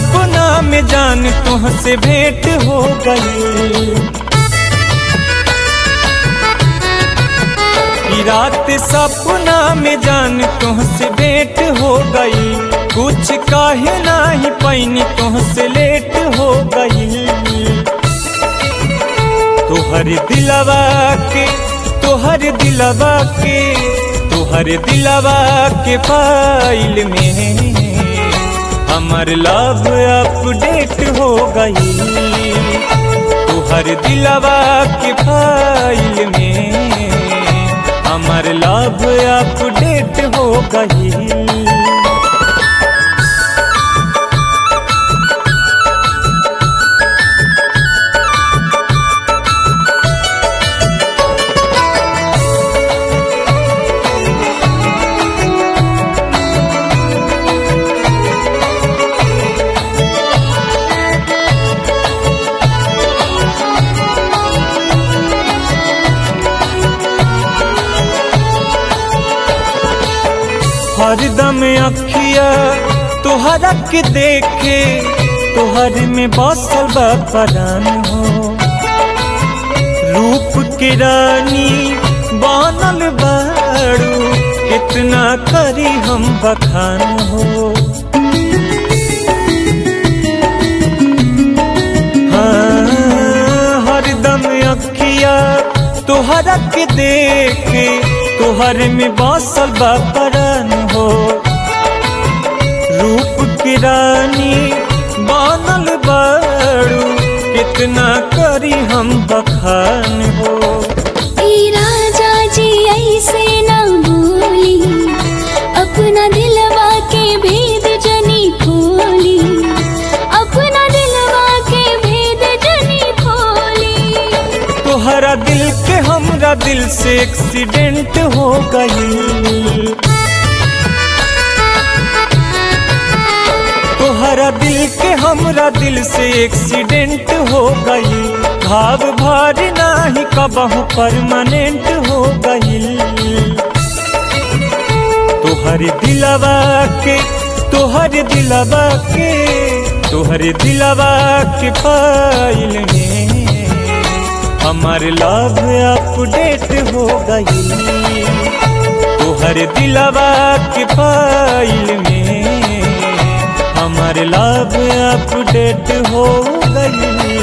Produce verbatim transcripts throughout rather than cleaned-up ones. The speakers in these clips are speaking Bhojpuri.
सपना में जान तुहसे भेंट हो गई। रात सपना में जान तुहसे भेंट हो गई। कुछ काहे नहीं पैनी तुहसे लेट हो गई। तोहर दिलवा के तोहर दिलवा के तोहर दिलवा के फाइल में हमर लव अपडेट हो गई। तोहर दिलवा के फाइल में हमर लव अपडेट हो गई। हरदम अखिया तोहरा के देखे तोहर में बसल बा परान हो। रूप के रानी बनल बारू कितना करी हम बखान हो। हाँ हरदम अखिया तोहरा के देखे तोहर में बसल बा परान हो। रूप की रानी बनल बारू कितना करी हम बखान हो। राजा जी ऐसे ना बोली अपना दिलवा के भेद जनी खोली। अपना दिलवा के भेद जनी खोली। तोहरा दिल के हमरा दिल से एक्सीडेंट हो गई। तोहरा दिल के हमरा दिल से एक्सीडेंट हो गई। घाव भारी नाही कबहू परमानेंट हो गई। तोहर दिलवा के तोहर दिलवा के तोहर दिलवा के फाइल में हमार लव अपडेट हो गई। तोहर दिलवा के फाइल में हमार लव अपडेट हो गई।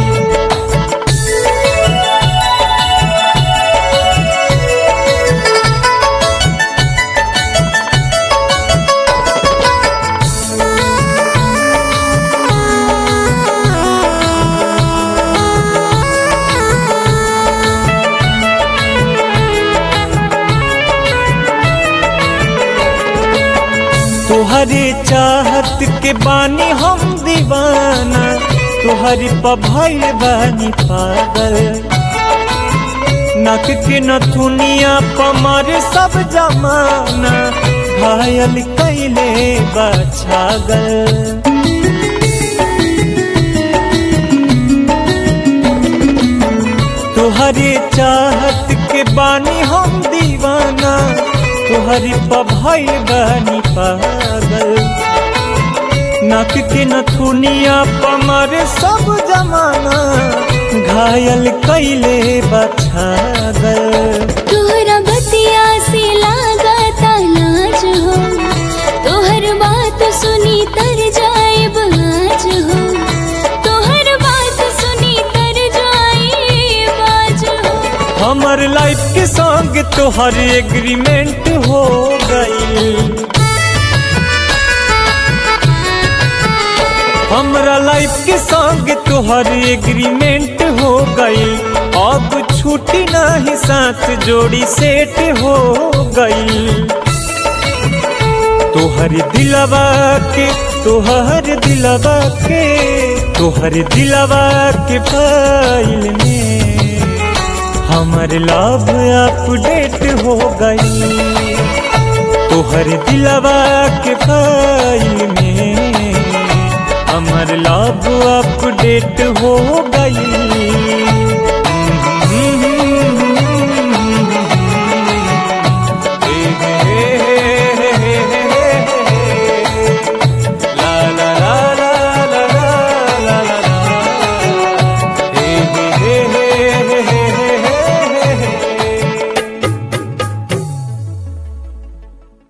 तोहरे चाहत के बानी हम दीवाना तोहरी पभइल बानी पागल। नक के नथुनिया पमारे सब जमाना घायल कैले बा छागल। तोहरे चाहत के बानी हम दीवाना तोहरी पभइल बानी पागल। नक के नथुनिया पमारे सब जमाना घायल कैले बा छागल। तोहरा बतिया से लागता लाज हो। तोहर बात सुनी तर जाए बाज हो। तोहर बात सुनी तर जाए बाज हो। हमर लाइफ के संग तोहर एग्रीमेंट हो गई। हमरा लाइफ के संग तोहर एग्रीमेंट हो गई। अब छुट्टी नहीं साथ जोड़ी सेट हो गई। तोहर दिलवा के तोहर दिलवा के तोहर दिलवा के फाइल में हमर लव अपडेट हो गई। तोहर दिलवा के फाइल में हमर लव अपडेट हो गई।